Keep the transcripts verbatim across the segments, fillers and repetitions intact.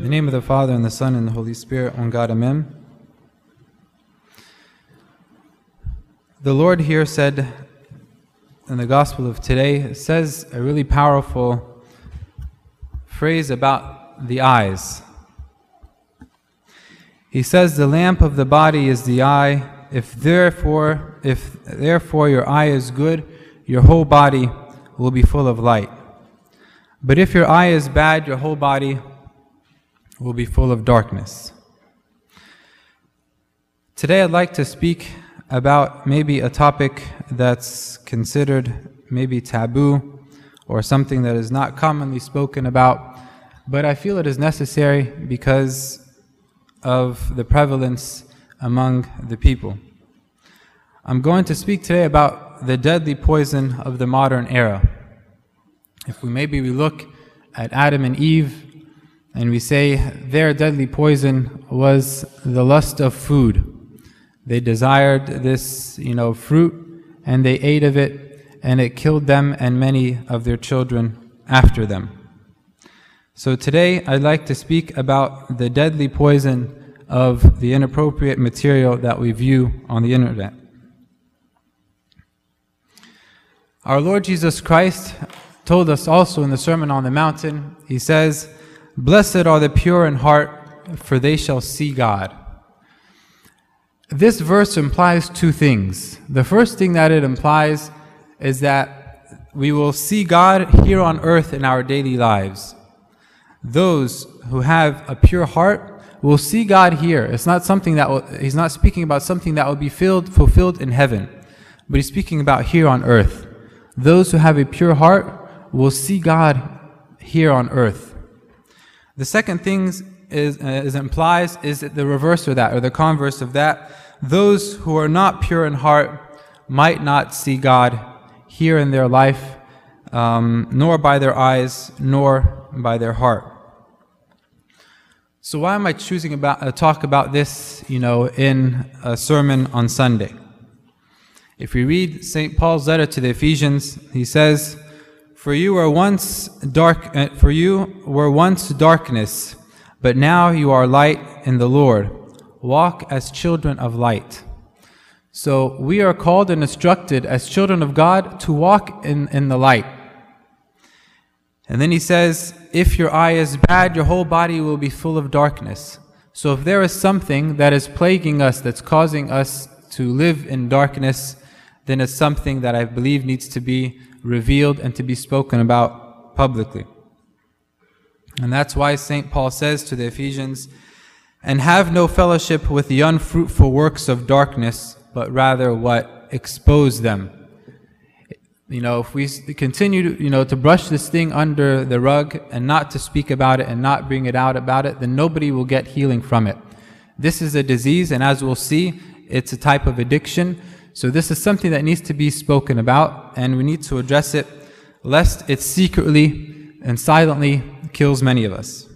In the name of the Father, and the Son, and the Holy Spirit, one God, Amen. The Lord here said in the Gospel of today, it says a really powerful phrase about the eyes. He says, the lamp of the body is the eye. If therefore, if therefore your eye is good, your whole body will be full of light. But if your eye is bad, your whole body will be full of darkness. Today I'd like to speak about maybe a topic that's considered maybe taboo or something that is not commonly spoken about, but I feel it is necessary because of the prevalence among the people. I'm going to speak today about the deadly poison of the modern era. If we maybe we look at Adam and Eve and we say their deadly poison was the lust of food. They desired this, you know, fruit, and they ate of it, and it killed them and many of their children after them. So today I'd like to speak about the deadly poison of the inappropriate material that we view on the internet. Our Lord Jesus Christ told us also in the Sermon on the Mountain, He says, "Blessed are the pure in heart, for they shall see God." This verse implies two things. The first thing that it implies is that we will see God here on earth in our daily lives. Those who have a pure heart will see God here. It's not something that will, He's not speaking about something that will be filled, fulfilled in heaven, but He's speaking about here on earth. Those who have a pure heart will see God here on earth. The second thing is, uh, is implies is the reverse of that, or the converse of that. Those who are not pure in heart might not see God here in their life, um, nor by their eyes, nor by their heart. So why am I choosing about uh, talk about this, you know, in a sermon on Sunday? If we read Saint Paul's letter to the Ephesians, he says, "For you were once dark, uh, for you were once darkness, but now you are light in the Lord. Walk as children of light." So we are called and instructed as children of God to walk in, in the light. And then he says, if your eye is bad, your whole body will be full of darkness. So if there is something that is plaguing us, that's causing us to live in darkness, then it's something that I believe needs to be revealed and to be spoken about publicly. And that's why Saint Paul says to the Ephesians, "And have no fellowship with the unfruitful works of darkness, but rather what? Expose them." You know, if we continue to, you know, to brush this thing under the rug and not to speak about it and not bring it out about it, then nobody will get healing from it. This is a disease, and as we'll see, it's a type of addiction. So this is something that needs to be spoken about, and we need to address it, lest it secretly and silently kills many of us.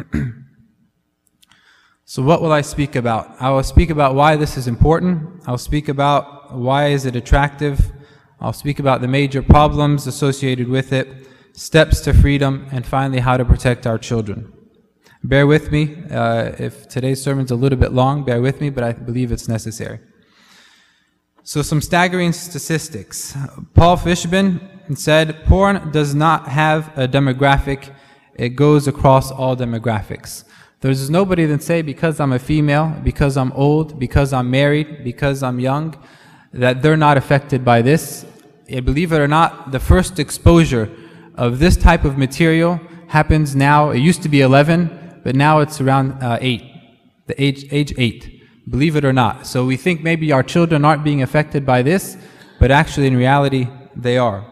So what will I speak about? I will speak about why this is important. I'll speak about why is it attractive. I'll speak about the major problems associated with it, steps to freedom, and finally how to protect our children. Bear with me. Uh, if today's sermon's a little bit long, bear with me, but I believe it's necessary. So some staggering statistics. Paul Fishman said, "Porn does not have a demographic. It goes across all demographics." There's nobody that say because I'm a female, because I'm old, because I'm married, because I'm young, that they're not affected by this. And believe it or not, the first exposure of this type of material happens now. It used to be eleven, but now it's around uh, eight, the age, age eight. Believe it or not. So we think maybe our children aren't being affected by this, but actually in reality, they are.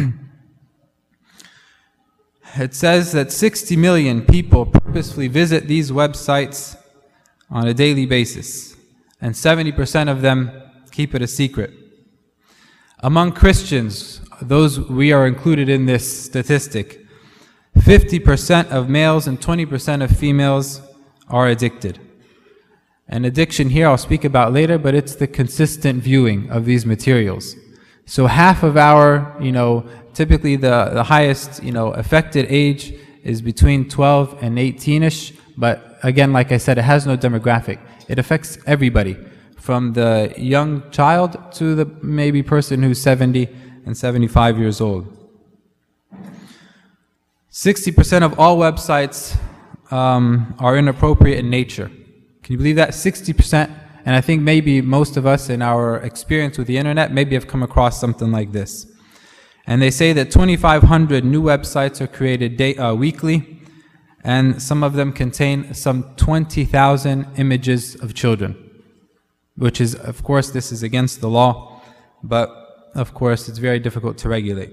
It says that sixty million people purposefully visit these websites on a daily basis, and seventy percent of them keep it a secret. Among Christians, those we are included in this statistic, fifty percent of males and twenty percent of females are addicted. And addiction here I'll speak about later, but it's the consistent viewing of these materials. So half of our, you know, typically the, the highest, you know, affected age is between twelve and eighteen-ish, But again, like I said, it has no demographic. It affects everybody, from the young child to the maybe person who's seventy and seventy-five years old. sixty percent of all websites um, are inappropriate in nature. Can you believe that? sixty percent. And I think maybe most of us in our experience with the internet maybe have come across something like this. And they say that twenty-five hundred new websites are created day, uh, weekly, and some of them contain some twenty thousand images of children, which is, of course, this is against the law, but of course it's very difficult to regulate.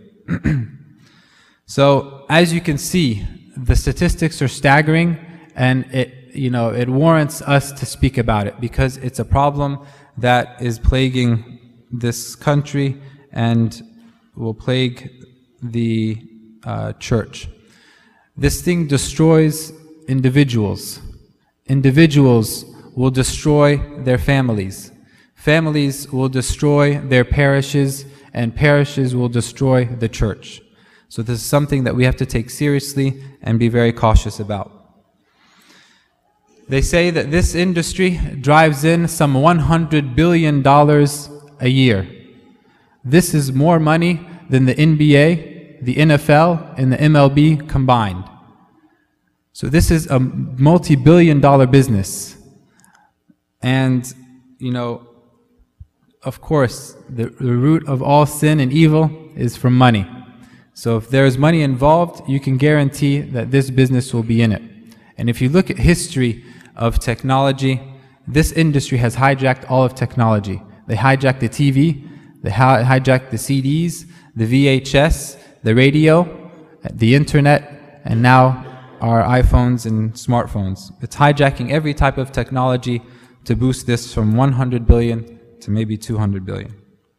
So as you can see, the statistics are staggering, and it you know, it warrants us to speak about it because it's a problem that is plaguing this country and will plague the uh, church. This thing destroys individuals. Individuals will destroy their families. Families will destroy their parishes, and parishes will destroy the church. So this is something that we have to take seriously and be very cautious about. They say that this industry drives in some one hundred billion dollars a year. This is more money than the N B A, the N F L, and the M L B combined. So this is a multi-billion dollar business. And, you know, of course, the, the root of all sin and evil is from money. So if there is money involved, you can guarantee that this business will be in it. And if you look at history of technology, this industry has hijacked all of technology. They hijacked the T V, they hijacked the C Ds, the V H S, the radio, the internet, and now our iPhones and smartphones. It's hijacking every type of technology to boost this from one hundred billion to maybe two hundred billion.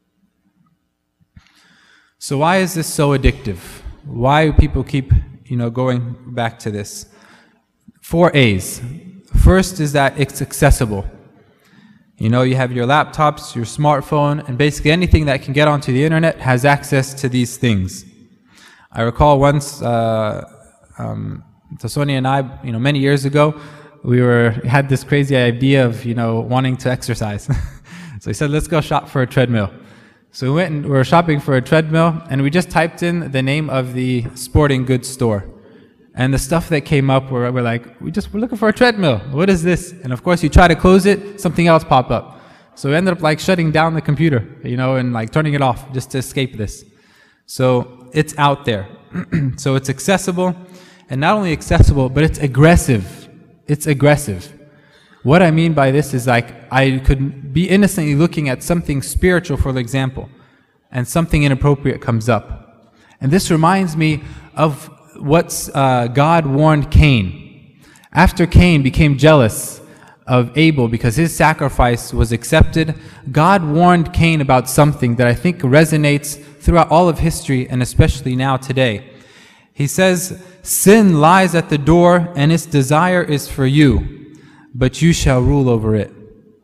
So why is this so addictive? Why do people keep, you know, going back to this? Four A's. First is that it's accessible. You know, you have your laptops, your smartphone, and basically anything that can get onto the internet has access to these things. I recall once, uh, um, Sonia and I, you know, many years ago, we were had this crazy idea of, you know, wanting to exercise. So we said, let's go shop for a treadmill. So we went and we were shopping for a treadmill, and we just typed in the name of the sporting goods store. And the stuff that came up, were, we're like, we just, we're looking for a treadmill. What is this? And of course, you try to close it, something else pop up. So we ended up like shutting down the computer, you know, and like turning it off just to escape this. So it's out there. So it's accessible, and not only accessible, but it's aggressive. It's aggressive. What I mean by this is like, I could be innocently looking at something spiritual, for example, and something inappropriate comes up. And this reminds me of what uh, God warned Cain. After Cain became jealous of Abel because his sacrifice was accepted, God warned Cain about something that I think resonates throughout all of history and especially now today. He says, "Sin lies at the door and its desire is for you, but you shall rule over it."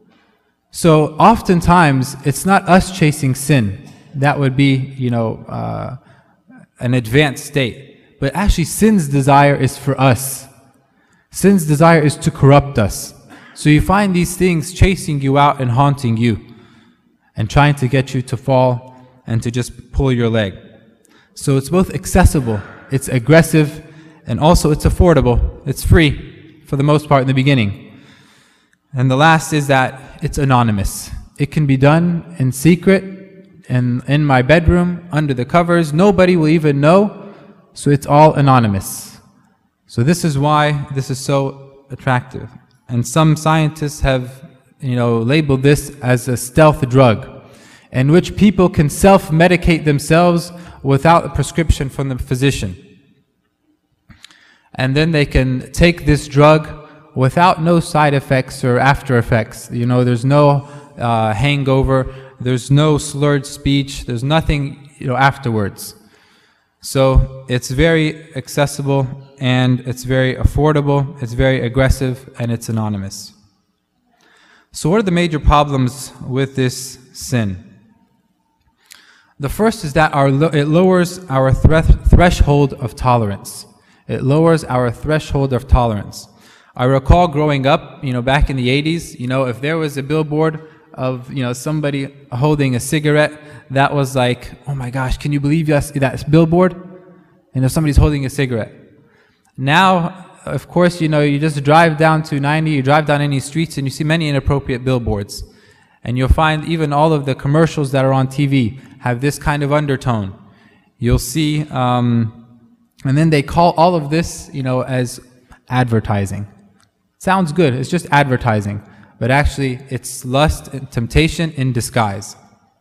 So oftentimes it's not us chasing sin. That would be, you know, uh, an advanced state. But actually, sin's desire is for us. Sin's desire is to corrupt us. So you find these things chasing you out and haunting you and trying to get you to fall and to just pull your leg. So it's both accessible, it's aggressive, and also it's affordable. It's free for the most part in the beginning. And the last is that it's anonymous. It can be done in secret and in my bedroom, under the covers. Nobody will even know. So it's all anonymous. So this is why this is so attractive. And some scientists have, you know, labeled this as a stealth drug, in which people can self-medicate themselves without a prescription from the physician. And then they can take this drug without no side effects or after effects. You know, there's no uh, hangover, there's no slurred speech, there's nothing, you know, afterwards. So it's very accessible, and it's very affordable, it's very aggressive, and it's anonymous. So what are the major problems with this sin? The first is that our lo it lowers our thre threshold of tolerance. It lowers our threshold of tolerance. I recall growing up, you know, back in the eighties, you know, if there was a billboard of, you know, somebody holding a cigarette, that was like, oh my gosh, can you believe that, that billboard? And if somebody's holding a cigarette. Now, of course, you know, you just drive down to ninety, you drive down any streets and you see many inappropriate billboards. And you'll find even all of the commercials that are on T V have this kind of undertone. You'll see, um, and then they call all of this, you know, as advertising. Sounds good, it's just advertising. But actually, it's lust and temptation in disguise.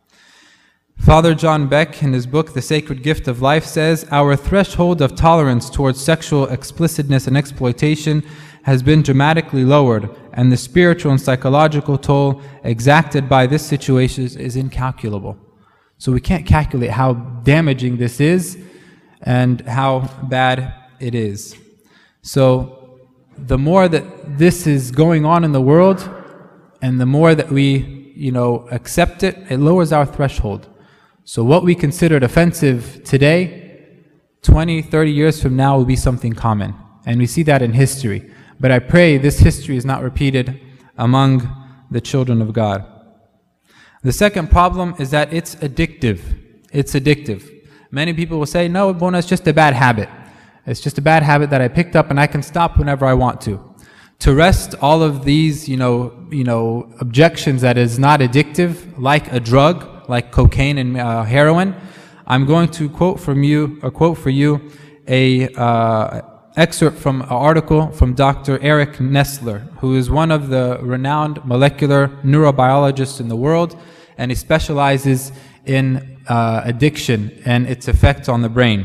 Father John Beck, in his book, The Sacred Gift of Life, says, our threshold of tolerance towards sexual explicitness and exploitation has been dramatically lowered, and the spiritual and psychological toll exacted by this situation is incalculable. So we can't calculate how damaging this is and how bad it is. So the more that this is going on in the world, and the more that we, you know, accept it, it lowers our threshold. So what we considered offensive today, twenty, thirty years from now will be something common. And we see that in history. But I pray this history is not repeated among the children of God. The second problem is that it's addictive. It's addictive. Many people will say, no, Bona, it's just a bad habit. It's just a bad habit that I picked up and I can stop whenever I want to. To rest all of these, you know, you know, objections that is not addictive, like a drug, like cocaine and uh, heroin, I'm going to quote from you, or quote for you, a uh, excerpt from an article from Doctor Eric Nestler, who is one of the renowned molecular neurobiologists in the world, and he specializes in uh, addiction and its effects on the brain.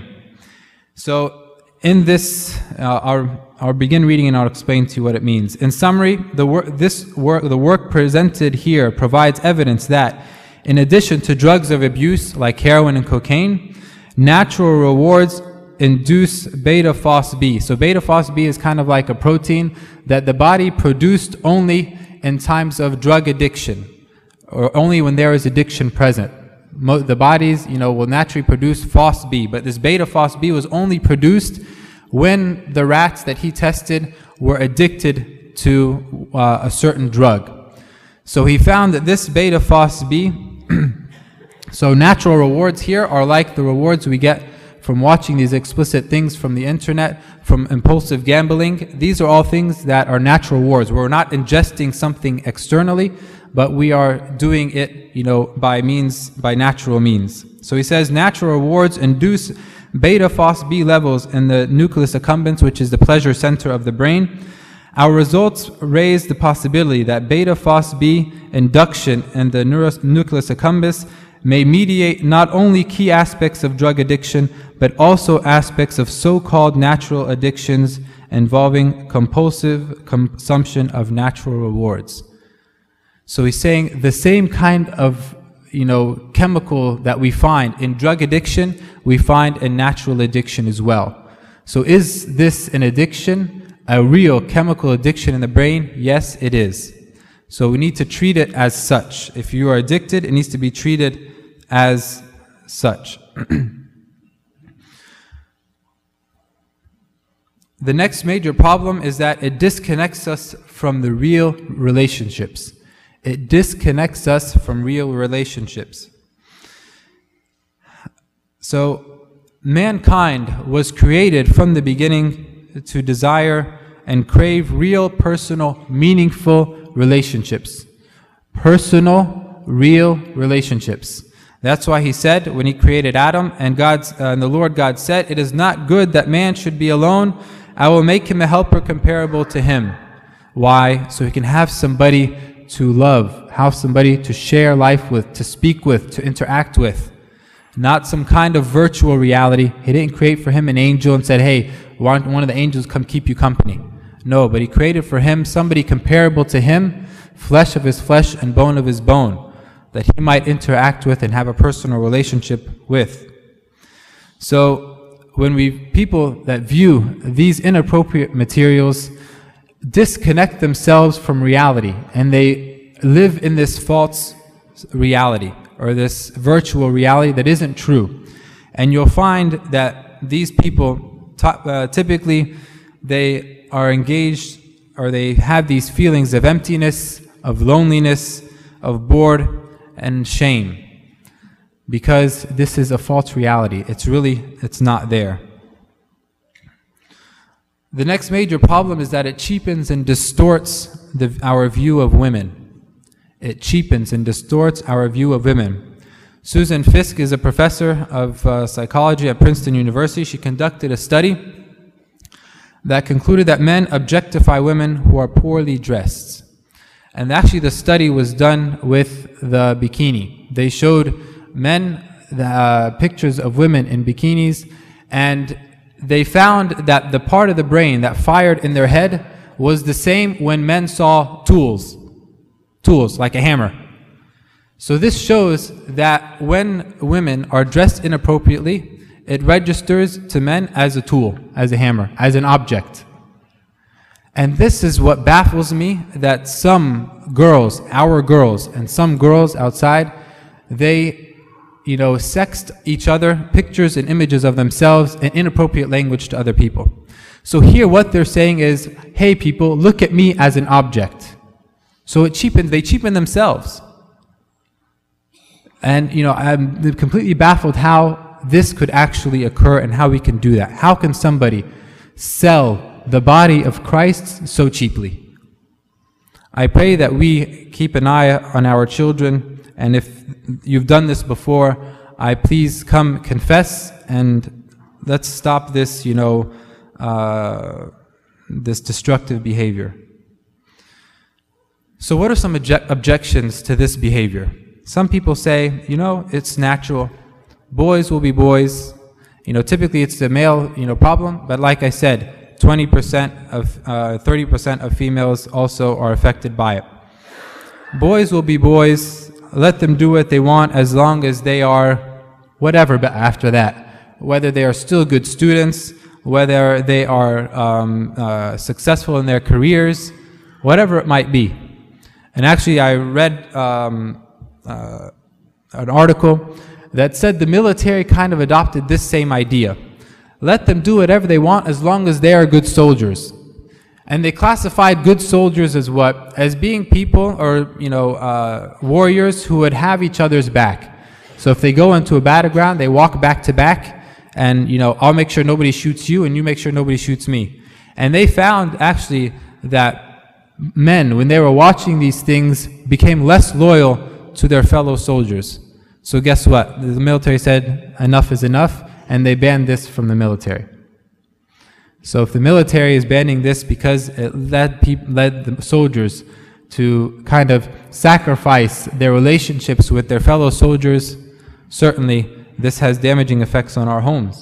So in this, uh, I'll, I'll begin reading and I'll explain to you what it means. In summary, the wor this work, the work presented here provides evidence that, in addition to drugs of abuse like heroin and cocaine, natural rewards induce beta phos B. So beta phos B is kind of like a protein that the body produced only in times of drug addiction, or only when there is addiction present. Mo the bodies, you know, will naturally produce phos B, but this beta phos B was only produced when the rats that he tested were addicted to uh, a certain drug. So he found that this beta phos B, so natural rewards here are like the rewards we get from watching these explicit things from the internet, from impulsive gambling. These are all things that are natural rewards. We're not ingesting something externally, but we are doing it, you know, by means, by natural means. So he says natural rewards induce beta phos B levels in the nucleus accumbens, which is the pleasure center of the brain. Our results raise the possibility that beta phos B induction in the nucleus accumbens may mediate not only key aspects of drug addiction, but also aspects of so-called natural addictions involving compulsive consumption of natural rewards. So he's saying the same kind of, you know, chemical that we find in drug addiction, we find in natural addiction as well. So is this an addiction, a real chemical addiction in the brain? Yes, it is. So we need to treat it as such. If you are addicted, it needs to be treated as such. The next major problem is that it disconnects us from the real relationships. It disconnects us from real relationships. So mankind was created from the beginning to desire and crave real, personal, meaningful relationships. Personal, real relationships. That's why he said when he created Adam, and, God's, uh, and the Lord God said, "It is not good that man should be alone. I will make him a helper comparable to him." Why? So he can have somebody to love, have somebody to share life with, to speak with, to interact with. Not some kind of virtual reality. He didn't create for him an angel and said, "Hey, why don't one of the angels come keep you company?" No, but he created for him somebody comparable to him, flesh of his flesh and bone of his bone, that he might interact with and have a personal relationship with. So when we, people that view these inappropriate materials disconnect themselves from reality, and they live in this false reality, or this virtual reality that isn't true. And you'll find that these people, uh, typically, they are engaged or they have these feelings of emptiness, of loneliness, of bored and shame, because this is a false reality. It's really, it's not there. The next major problem is that it cheapens and distorts the, our view of women. It cheapens and distorts our view of women. Susan Fiske is a professor of uh, psychology at Princeton University. She conducted a study that concluded that men objectify women who are poorly dressed. And actually the study was done with the bikini. They showed men the, uh, pictures of women in bikinis, and they found that the part of the brain that fired in their head was the same when men saw tools. Tools, like a hammer. So this shows that when women are dressed inappropriately, it registers to men as a tool, as a hammer, as an object. And this is what baffles me, that some girls, our girls, and some girls outside, they you know, sext each other, pictures and images of themselves in inappropriate language to other people. So here what they're saying is, hey people, look at me as an object. So it cheapens, they cheapen themselves. And you know, I'm completely baffled how this could actually occur and how we can do that. How can somebody sell the body of Christ so cheaply? I pray that we keep an eye on our children, and if you've done this before, I please come confess, and let's stop this, you know, uh, this destructive behavior. So what are some obje- objections to this behavior? Some people say, you know, it's natural. Boys will be boys. You know, typically it's the male, you know, problem, but like I said, twenty percent of, uh, thirty percent of females also are affected by it. Boys will be boys. Let them do what they want as long as they are whatever but after that. Whether they are still good students, whether they are um, uh, successful in their careers, whatever it might be. And actually I read um, uh, an article that said the military kind of adopted this same idea. Let them do whatever they want as long as they are good soldiers. And they classified good soldiers as what? As being people, or you know, uh, warriors who would have each other's back. So if they go into a battleground, they walk back to back, and you know, I'll make sure nobody shoots you, and you make sure nobody shoots me. And they found actually that men, when they were watching these things, became less loyal to their fellow soldiers. So guess what? The military said enough is enough, and they banned this from the military. So if the military is banning this because it led, peop- led the soldiers to kind of sacrifice their relationships with their fellow soldiers, certainly this has damaging effects on our homes.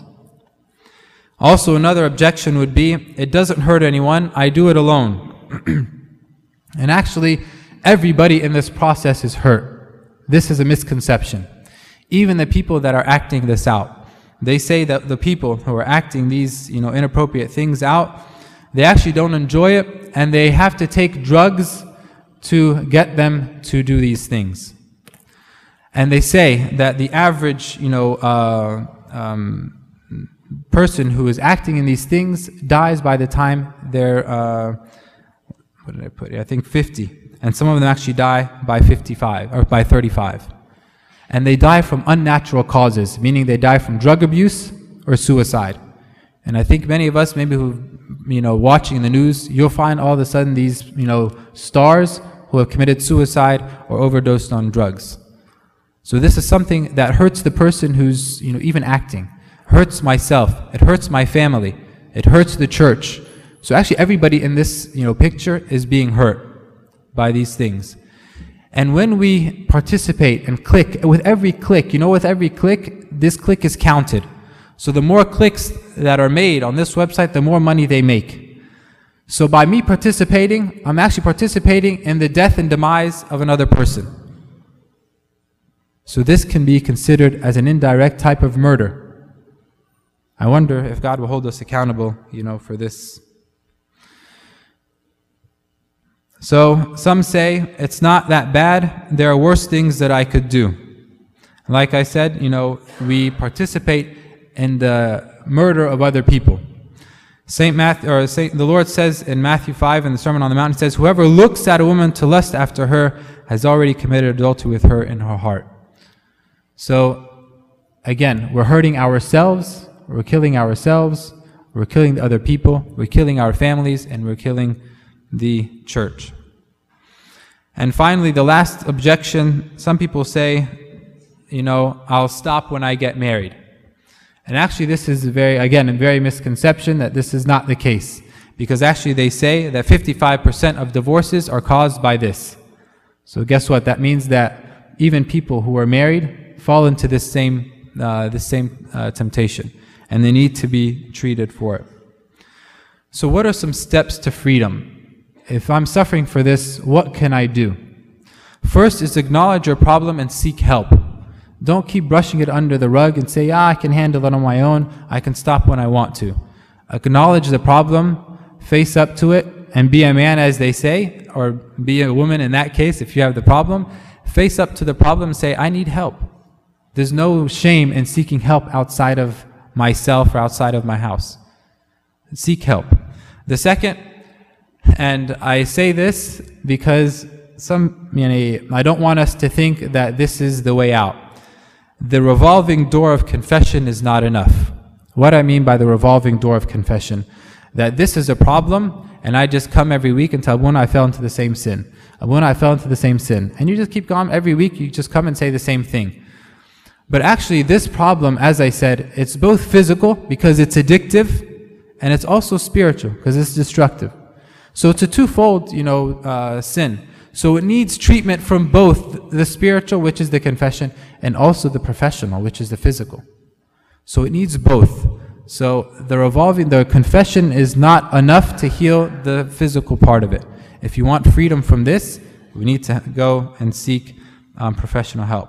Also, another objection would be, it doesn't hurt anyone, I do it alone. And actually, everybody in this process is hurt. This is a misconception. Even the people that are acting this out. They say that the people who are acting these, you know, inappropriate things out, they actually don't enjoy it, and they have to take drugs to get them to do these things. And they say that the average, you know, uh, um, person who is acting in these things dies by the time they're, uh, what did I put here? I think fifty. And some of them actually die by fifty-five, or by thirty-five. And they die from unnatural causes, meaning they die from drug abuse or suicide. And I think many of us, maybe who, you know, watching the news, you'll find all of a sudden these, you know, stars who have committed suicide or overdosed on drugs. So this is something that hurts the person who's, you know, even acting. Hurts myself. It hurts my family. It hurts the church. So actually everybody in this, you know, picture is being hurt by these things. And when we participate and click, with every click, you know, with every click, this click is counted. So the more clicks that are made on this website, the more money they make. So by me participating, I'm actually participating in the death and demise of another person. So this can be considered as an indirect type of murder. I wonder if God will hold us accountable, you know, for this. So some say it's not that bad. There are worse things that I could do. Like I said, you know, we participate in the murder of other people. Saint Matthew, or Saint, the Lord says in Matthew five in the Sermon on the Mount, He says, whoever looks at a woman to lust after her has already committed adultery with her in her heart. So, again, we're hurting ourselves, we're killing ourselves, we're killing the other people, we're killing our families, and we're killing the church. And finally, the last objection, some people say, you know, I'll stop when I get married. And actually this is a very, again, a very misconception that this is not the case. Because actually they say that fifty-five percent of divorces are caused by this. So guess what? That means that even people who are married fall into this same, uh, this same uh, temptation. And they need to be treated for it. So what are some steps to freedom? If I'm suffering for this, what can I do? First is acknowledge your problem and seek help. Don't keep brushing it under the rug and say, ah, I can handle it on my own. I can stop when I want to. Acknowledge the problem, face up to it, and be a man, as they say, or be a woman in that case if you have the problem. Face up to the problem and say, I need help. There's no shame in seeking help outside of myself or outside of my house. Seek help. The second, and I say this because some, you know, I don't want us to think that this is the way out. The revolving door of confession is not enough. What I mean by the revolving door of confession, that this is a problem, and I just come every week and tell Abuna I fell into the same sin. Abuna I fell into the same sin. And you just keep going every week, you just come and say the same thing. But actually this problem, as I said, it's both physical because it's addictive, and it's also spiritual because it's destructive. So it's a twofold, you know, uh, sin. So it needs treatment from both the spiritual, which is the confession, and also the professional, which is the physical. So it needs both. So the revolving, the confession is not enough to heal the physical part of it. If you want freedom from this, we need to go and seek um, professional help.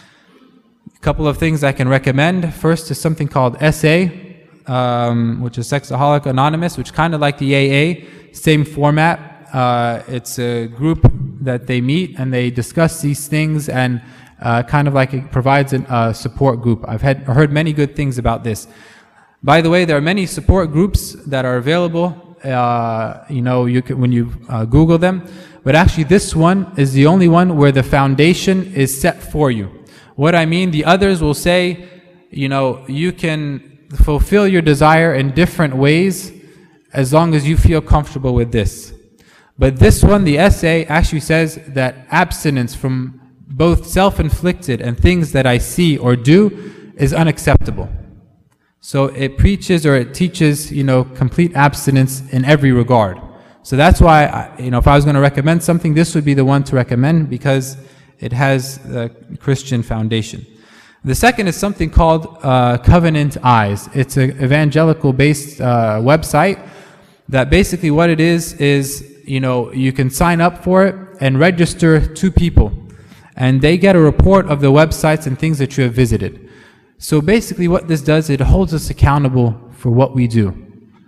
A couple of things I can recommend. First is something called S A, um, which is Sexaholic Anonymous, which kind of like the A A, same format. Uh, it's a group that they meet and they discuss these things, and uh, kind of like it provides a uh, support group. I've had, heard many good things about this. By the way, there are many support groups that are available. Uh, you know, you can, when you uh, Google them. But actually, this one is the only one where the foundation is set for you. What I mean, the others will say, you know, you can fulfill your desire in different ways as long as you feel comfortable with this. But this one, the S A, actually says that abstinence from both self-inflicted and things that I see or do is unacceptable. So it preaches or it teaches, you know, complete abstinence in every regard. So that's why, I, you know, if I was going to recommend something, this would be the one to recommend because it has a Christian foundation. The second is something called uh, Covenant Eyes. It's an evangelical-based uh, website that basically what it is is, you know, you can sign up for it and register two people. And they get a report of the websites and things that you have visited. So basically what this does, it holds us accountable for what we do.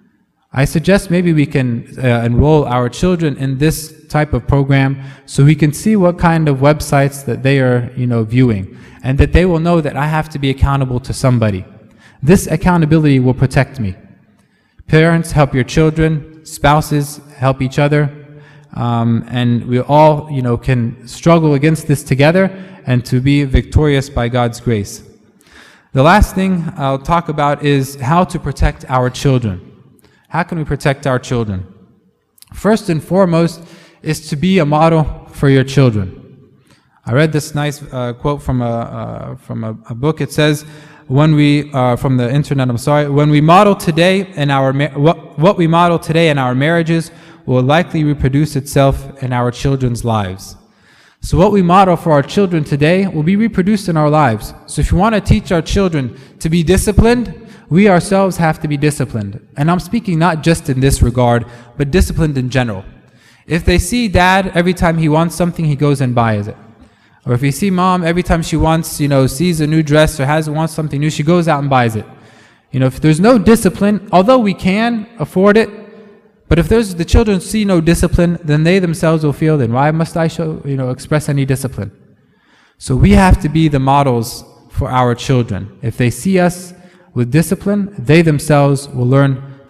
I suggest maybe we can uh, enroll our children in this type of program so we can see what kind of websites that they are, you know, viewing. And that they will know that I have to be accountable to somebody. This accountability will protect me. Parents, help your children. Spouses, help each other. Um, and we all, you know, can struggle against this together and to be victorious by God's grace. The last thing I'll talk about is how to protect our children. How can we protect our children? First and foremost is to be a model for your children. I read this nice uh, quote from a uh, from a, a book. It says, "When we uh, from the internet, I'm sorry. When we model today in our what what we model today in our marriages will likely reproduce itself in our children's lives." So what we model for our children today will be reproduced in our lives. So if you want to teach our children to be disciplined, we ourselves have to be disciplined. And I'm speaking not just in this regard, but disciplined in general. If they see dad, every time he wants something, he goes and buys it. Or if you see mom, every time she wants, you know, sees a new dress or has wants something new, she goes out and buys it. You know, if there's no discipline, although we can afford it, but if there's the children see no discipline, then they themselves will feel, then why must I show, you know, express any discipline? So we have to be the models for our children. If they see us with discipline, they themselves will learn to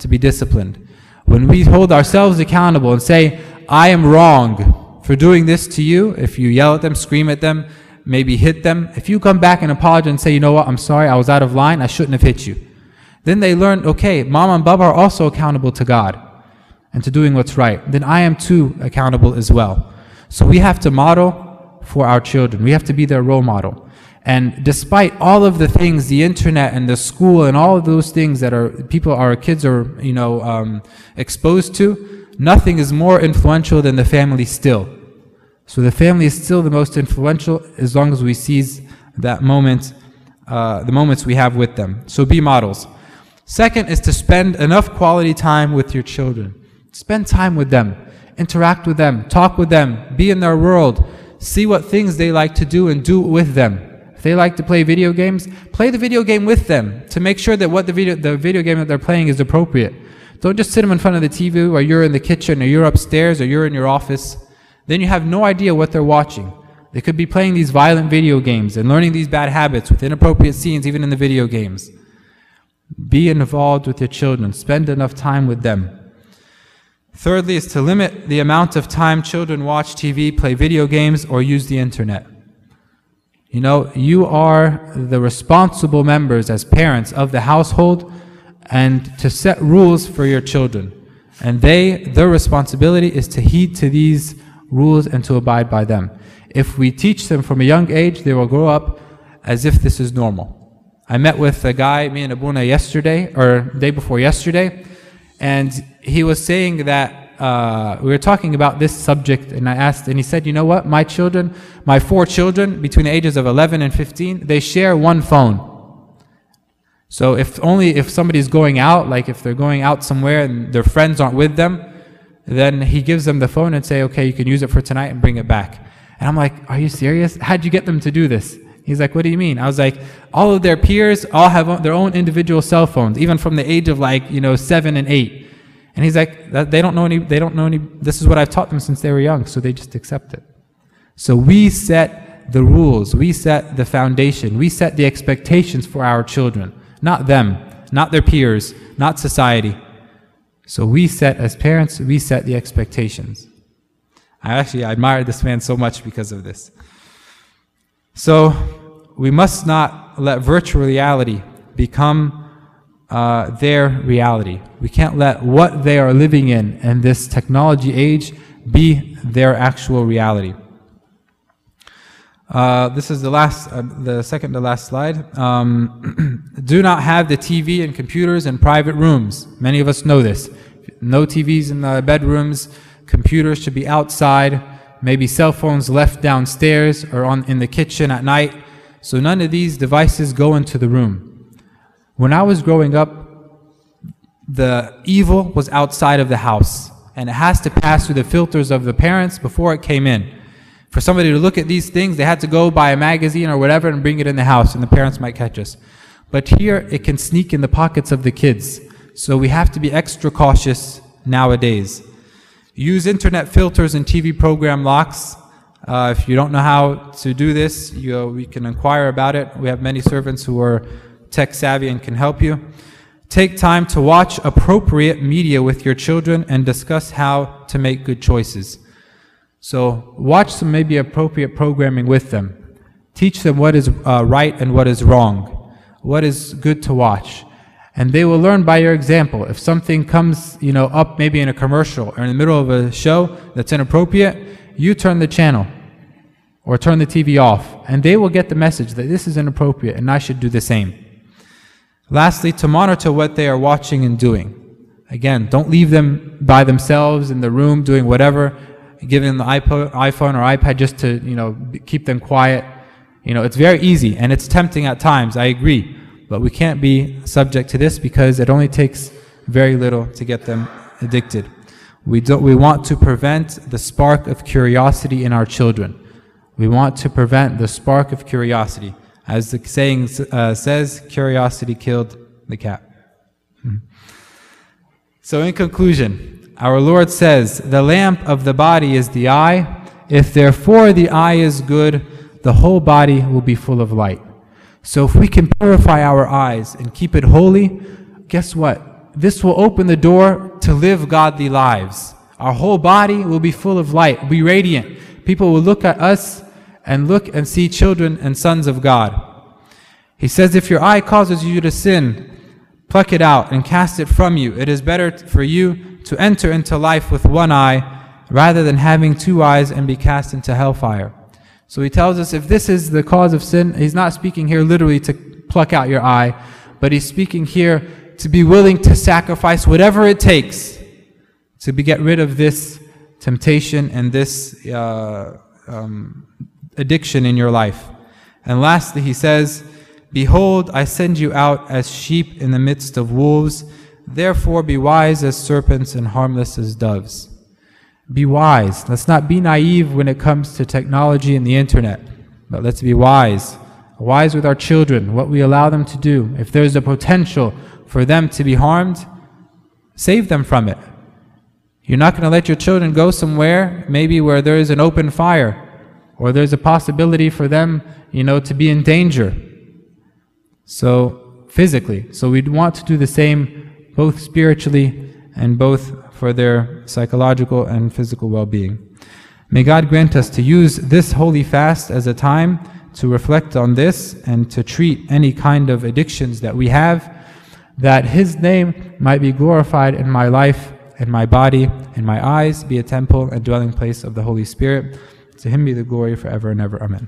to be disciplined. When we hold ourselves accountable and say, I am wrong for doing this to you, if you yell at them, scream at them, maybe hit them, if you come back and apologize and say, you know what, I'm sorry, I was out of line, I shouldn't have hit you. Then they learn, okay, Mama and Baba are also accountable to God and to doing what's right. Then I am too accountable as well. So we have to model for our children. We have to be their role model. And despite all of the things, the internet and the school and all of those things that our people, our kids are, you know, um, exposed to, nothing is more influential than the family still. So the family is still the most influential as long as we seize that moment, uh, the moments we have with them. So be models. Second is to spend enough quality time with your children. Spend time with them. Interact with them. Talk with them. Be in their world. See what things they like to do and do it with them. If they like to play video games, play the video game with them to make sure that what the video, the video game that they're playing is appropriate. Don't just sit them in front of the T V, or you're in the kitchen, or you're upstairs, or you're in your office. Then you have no idea what they're watching. They could be playing these violent video games and learning these bad habits with inappropriate scenes even in the video games. Be involved with your children. Spend enough time with them. Thirdly is to limit the amount of time children watch T V, play video games, or use the internet. You know, you are the responsible members as parents of the household, and to set rules for your children. And they, their responsibility is to heed to these rules and to abide by them. If we teach them from a young age, they will grow up as if this is normal. I met with a guy, me and Abuna, yesterday, or day before yesterday, and he was saying that uh, we were talking about this subject, and I asked, and he said, you know what, my children, my four children, between the ages of eleven and fifteen, they share one phone. So if only if somebody's going out, like if they're going out somewhere and their friends aren't with them, then he gives them the phone and say, okay, you can use it for tonight and bring it back. And I'm like, are you serious? How'd you get them to do this? He's like, what do you mean? I was like, all of their peers all have their own individual cell phones, even from the age of like, you know, seven and eight. And he's like, they don't know any, they don't know any, this is what I've taught them since they were young, so they just accept it. So we set the rules, we set the foundation, we set the expectations for our children, not them, not their peers, not society. So we set, as parents, we set the expectations. I actually I admire this man so much because of this. So we must not let virtual reality become uh, their reality. We can't let what they are living in in this technology age be their actual reality. Uh, this is the last, uh, the second to last slide. Um, do not have the T V and computers in private rooms. Many of us know this. No T Vs in the bedrooms. Computers should be outside. Maybe cell phones left downstairs or on in the kitchen at night. So none of these devices go into the room. When I was growing up, the evil was outside of the house, and it has to pass through the filters of the parents before it came in. For somebody to look at these things, they had to go buy a magazine or whatever and bring it in the house, and the parents might catch us. But here, it can sneak in the pockets of the kids. So we have to be extra cautious nowadays. Use internet filters and T V program locks. Uh, if you don't know how to do this, you, uh, we can inquire about it. We have many servants who are tech savvy and can help you. Take time to watch appropriate media with your children and discuss how to make good choices. So watch some maybe appropriate programming with them. Teach them what is uh, right and what is wrong, what is good to watch. And they will learn by your example. If something comes, you know, up maybe in a commercial or in the middle of a show that's inappropriate, you turn the channel or turn the T V off, and they will get the message that this is inappropriate and I should do the same. Lastly, to monitor what they are watching and doing. Again, don't leave them by themselves in the room doing whatever, giving them the iPod, iPhone or iPad just to, you know, keep them quiet. You know, it's very easy and it's tempting at times, I agree. But we can't be subject to this because it only takes very little to get them addicted. We, don't, we want to prevent the spark of curiosity in our children. We want to prevent the spark of curiosity. As the saying uh, says, curiosity killed the cat. Hmm. So in conclusion, our Lord says, the lamp of the body is the eye. If therefore the eye is good, the whole body will be full of light. So if we can purify our eyes and keep it holy, guess what? this will open the door to live godly lives. Our whole body will be full of light, will be radiant. People will look at us and look and see children and sons of God. He says, if your eye causes you to sin, pluck it out and cast it from you. It is better for you to enter into life with one eye rather than having two eyes and be cast into hellfire. So he tells us if this is the cause of sin, he's not speaking here literally to pluck out your eye, but he's speaking here to be willing to sacrifice whatever it takes to be, get rid of this temptation and this uh, um, addiction in your life. And lastly, he says, behold, I send you out as sheep in the midst of wolves. Therefore be wise as serpents and harmless as doves. Be wise. Let's not be naive when it comes to technology and the internet, but let's be wise. Wise with our children, what we allow them to do. If there's a potential for them to be harmed, save them from it. You're not going to let your children go somewhere, maybe where there is an open fire, or there's a possibility for them, you know, to be in danger. So, physically. So we'd want to do the same, both spiritually and both for their psychological and physical well-being. May God grant us to use this holy fast as a time to reflect on this and to treat any kind of addictions that we have, that His name might be glorified in my life, in my body, in my eyes, be a temple and dwelling place of the Holy Spirit. To Him be the glory forever and ever. Amen.